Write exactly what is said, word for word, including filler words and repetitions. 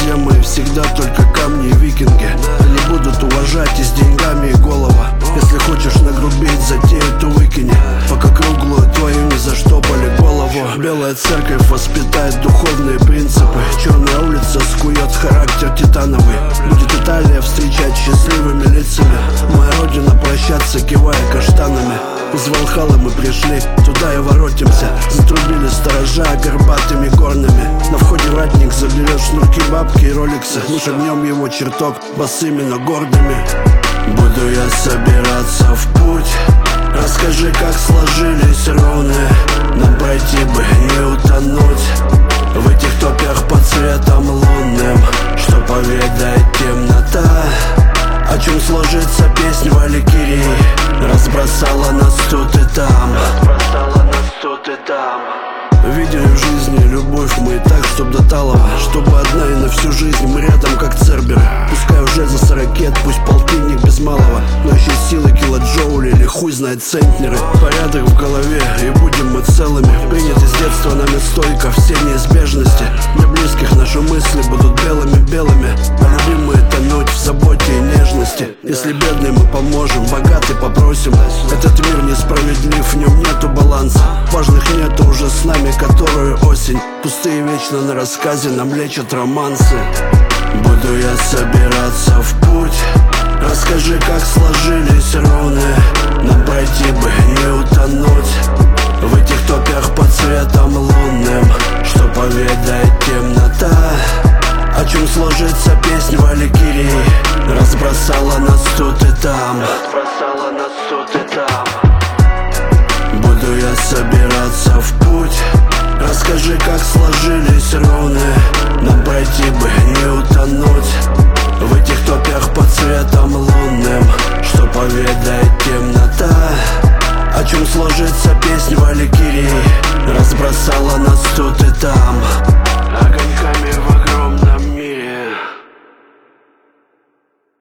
друзья мои всегда только камни и викинги. Они будут уважать и с деньгами, и голова. Если хочешь нагрубить затею, то выкини, пока круглую твою не заштопали голову. Белая церковь воспитает духовные принципы. Черная улица скует характер титановый. Будет Италия встречать счастливыми лицами. Моя родина прощаться, кивая каштанами. Из Валхалы мы пришли, туда и воротимся. Затрубили сторожа горбатыми горными. На входе ратник заберет шнурки, бабки и роликсы. Мы шагнем его чертог босыми, но гордыми. Буду я собираться в путь. Расскажи, как сложились руны. Нам пройти бы, не утонуть в этих топях под светом лунным. Что поведает темнота, о чем сложится песнь Валькирии. Разбросала нас тут и там, разбросала нас тут и там. Видели в жизни любовь мы и так, чтоб до талого. Чтобы одна и на всю жизнь мы рядом, как церберы. Пускай уже за сорокет, пусть полтинник без малого, но еще силы килоджоули или хуй знает центнеры. Порядок в голове и будем мы целыми. Приняты с детства нами стойко все неизбежности. Для близких наши мысли будут белыми-белыми, а любимые тонуть в заботе и нежности. Если бедный мы поможем, богатый попросим. Этот мир несправедлив, в нем нету баланса. Важных нету уже с нами, которую осень. Пустые вечно на рассказе нам лечат романсы. Буду я собираться в путь. Расскажи, как сложились руны. Нам пройти бы, не утонуть в этих топях под светом лунным. Что поведает темнота, о чем сложится песнь Валькирии. Разбросала нас тут и там, разбросала нас тут и там.